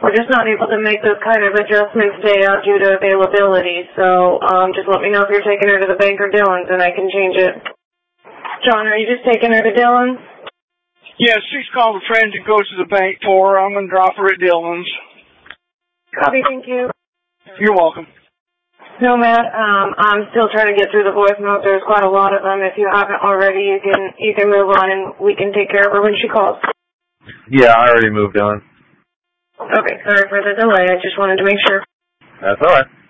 We're just not able to make those kind of adjustments day out due to availability, so just let me know if you're taking her to the bank or Dillon's and I can change it. John, are you just taking her to Dillon's? Yes, she's called a friend to go to the bank for her. I'm going to drop her at Dillon's. Copy, thank you. You're welcome. No, Matt, I'm still trying to get through the voicemail. There's quite a lot of them. If you haven't already, you can move on and we can take care of her when she calls. Yeah, I already moved on. Okay, sorry for the delay. I just wanted to make sure. That's all right.